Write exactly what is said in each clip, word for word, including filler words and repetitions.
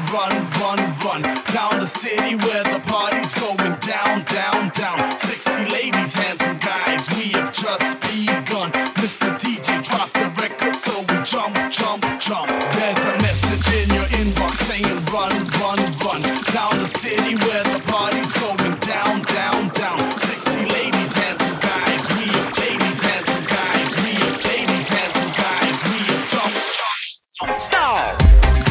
run, run, run down the city where the party's going down, down, down. Sexy ladies, handsome guys, we have just begun. Mister D J, drop the record so we jump, jump, jump. There's a message in your inbox saying run, run, run down the city where the party's going down, down, down. Sexy ladies, handsome guys, we have ladies, handsome guys, we have ladies, handsome guys, we have jump, jump, jump. Stop!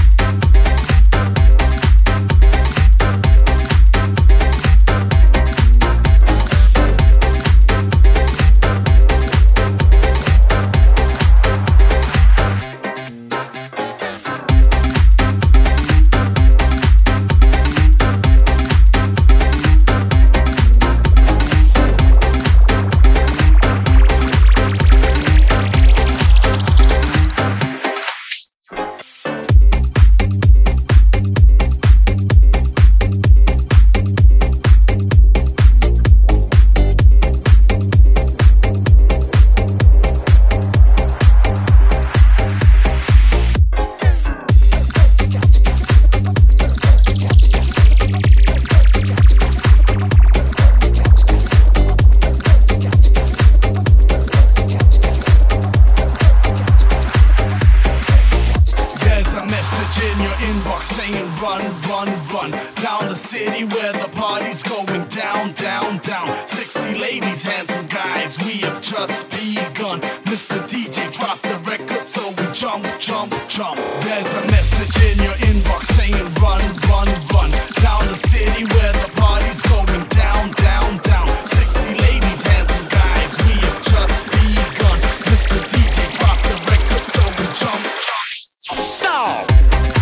In your inbox saying run, run, run down the city where the party's going down, down, down. Sexy ladies, handsome guys, we have just begun. Mister D J, drop the record so we jump, jump, jump. There's a message in your inbox saying run, run, run down the city where the party's going down, down, down. Sexy ladies, handsome guys, we have just begun. Mister D J, drop the record so we jump, jump, jump. Stop!